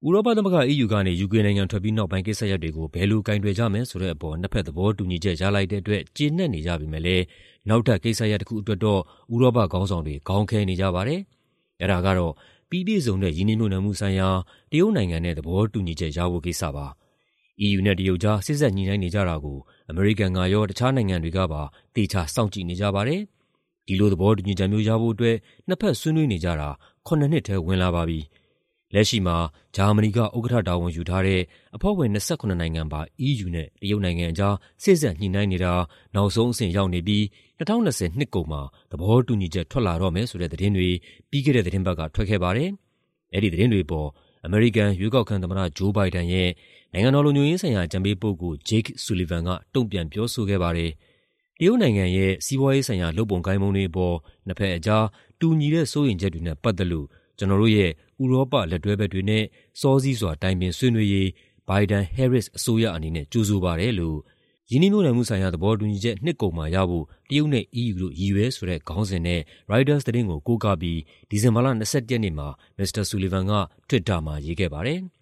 ဥရောပသမဂ္ဂ EU ကနေယူကေနိုင်ငံထွက်ပြီးနောက်ပိုင်းကိစ္စရပ်တွေကိုဘယ်လိုကိုင်တွယ်ကြမယ်ဆိုတဲ့အပေါ်နှစ်ဖက်သဘောတူညီချက်ရလိုက်တဲ့အတွက်ကျေနပ်နေကြပေမဲ့လည်းနောက်ထပ်ကိစ္စရပ်တစ်ခုအတွက်တော့ဥရောပခေါင်းဆောင်တွေခေါင်းခဲနေကြပါတယ်။အဲဒါကတော့ပြီးပြည့်စုံတဲ့ရင်းနှီးမြှုပ်နှံမှုဆိုင်ရာတရုတ်နိုင်ငံနဲ့သဘောတူညီချက်ရဖို့ကိစ္စပါ။ EU နဲ့တရုတ်ကြားစစ်ဆက်ညှိနှိုင်းနေကြတာကိုအမေရိကန်ကရောတခြားနိုင်ငံတွေကပါသေချာစောင့်ကြည့်နေကြပါတယ်။ဒီလိုသဘောတူညီချက်မျိုးရဖို့အတွက်နှစ်ဖက်ဆွေးနွေးနေကြတာ9 နှစ်ထဲဝင်လာပါပြီ။လက်ရှိမှာဂျာမနီကဥက္ကဋ္ဌတာဝန်ယူထားတဲ့အဖွဲ့ဝင်28နိုင်ငံပါ EU နဲ့တရုတ်နိုင်ငံအကြားစစ်ဆက်ညှိနှိုင်းနေတာနောက်ဆုံးအဆင့်ရောက်နေပြီး2020နှစ်ကုန်မှာသဘောတူညီချက်ထွက်လာတော့မယ်ဆိုတဲ့သတင်းတွေပြီးခဲ့တဲ့သတင်းပတ်ကထွက်ခဲ့ပါတယ်။အဲဒီသတင်းတွေပေါ်အမေရိကန်ရွေးကောက်ခံသမ္မတဂျိုးဘိုင်ဒန်ရဲ့နိုင်ငံတော်လုံခြုံရေးဆိုင်ရာအကြံပေးပုဂ္ဂိုလ် Jake Sullivan ကတုံ့ပြန်ပြောဆိုခဲ့ပါတယ်။တရုတ်နိုင်ငံရဲ့စီးပွားရေးဆိုင်ရာလုပ်ပုံကိုင်ပုံတွေအပေါ်နှစ်ဖက်အကြားတူညီတဲ့စိုးရိမ်ချက်တွေနဲ့ပတ်သက်လို့ကျွန်တော်တို့ရဲ့ဥရောပလက်တွဲဘက်တွေနဲ့စောစည်းစွာတိုင်ပင်ဆွေးနွေးရေးဘိုင်ဒန်-ဟဲရစ်အစိုးရအနေနဲ့ကြိုဆိုပါတယ်လို့ရင်းနှီးမြှုပ်နှံမှုဆိုင်ရာသဘောတူညီချက်နှစ်ကုန်မှာရဖို့တရုတ်နဲ့ EU တို့ရည်ရွယ်ဆိုတဲ့ခေါင်းစဉ်နဲ့ Reuters သတင်းကိုကိုးကားပြီးဒီဇင်ဘာလ21ရက်နေ့မှာမစ္စတာဆူလီဗန်က Twitter မှာရေးခဲ့ပါတယ်။